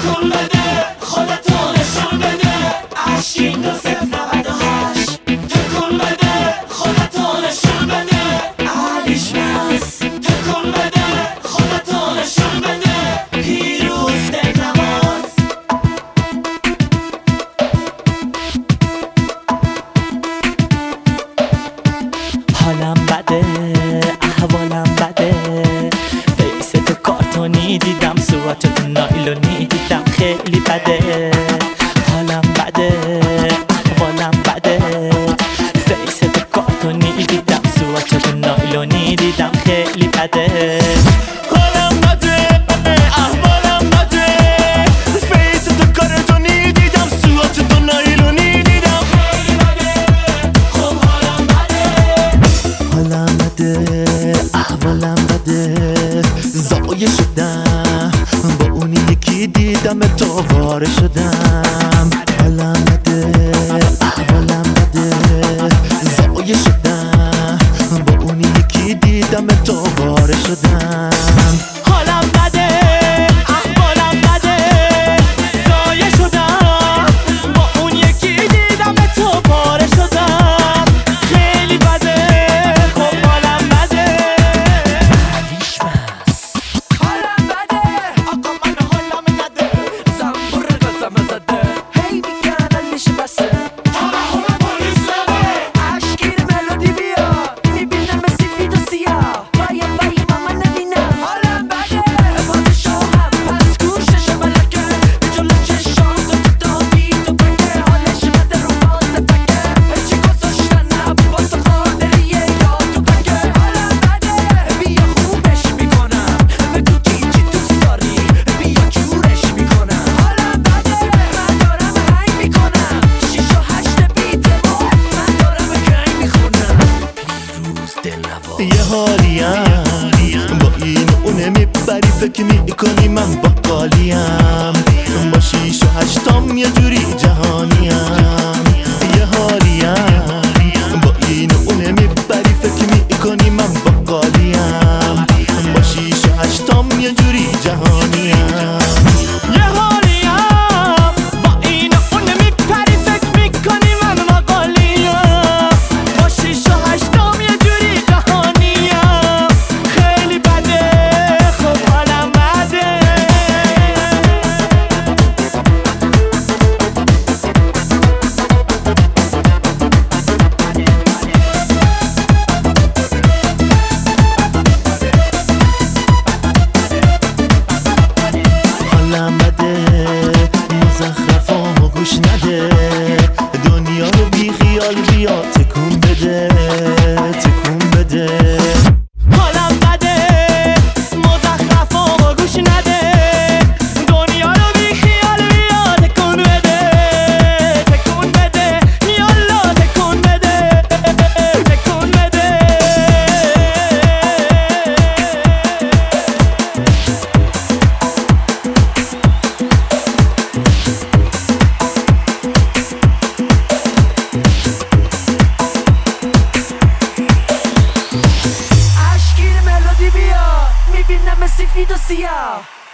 تکون بده خودتو نشون بده. عشقین 2098 تکون بده خودتو نشون بده. علیش بس تکون بده خودتو نشون بده. پیروز دلنواز حالم بده احوالم بده. فیست کارتونی دیدم صورتت نایلونی دیدم خیلی بده. حالم بده احوالم بده. فیست کارتونی دیدم صورتت نایلونی دیدم خیلی بده. حالم بده احوالم بده. فیست کارتونی دیدم صورتت نایلونی دیدم خیلی بده. خب حالم بده. حالم بده احوالم بده. زایه شدم با اونی یکی دیدم تو واره شدم. حالم بده احوالم بده. زایه شدم با اونی یکی دیدم تو واره شدم. حالم بده احوالم بده. زایه شدم با اون یکی دیدم تو پاره شدم خیلی بده. خب حالم بده. علیش بس حالم بده. آقا من حالم نده. زنبور قسم زده. هی میگن علیش بسه. توهم پلیس نده. عشقیر ملودی بیا. میبینم سفید و سیاه. بایم من نبینم. حالم بده. پادشاهم پس گوشش ملکه. جلو چشام تو دادی تو بگه. حالش بده رو باز تکه. هیچی گذاشتن عباس قادریه یا تو بگه. حالم بده. بیا خوبش میکنم. بگو چی دوست داری. بیا جورش میکنم. حالم بده. من دارم هنگ میکنم. 6 و 8 بیت من دارم گنگ میخونم. پیروز دلنواز یه حالیم با این اونه میبری فکر میکنی من با قالیم. با 6 و 8 یه جوری جهانیم. یه حالیم با این اونه میبری فکر میکنی من با قالیم. با 6 و 8 یه جوری جهانیم. یه حالیم با این و اون میپری فکر میکنی من مقالیم. با 6 و 8 یه جوری جهانیم خیلی بده. خب حالم بده. حالم بده مزخرفامو گوش نده. دنیا رو بی خیال بیا تکون بده تکون بده. حالم بده مزخرفامو گوش نده. دنیا رو بی خیال بیا تکون بده. تکون بده یالا تکون بده. تکون بده. عشقیر ملودی بیا. میبینم سفید و سیاه.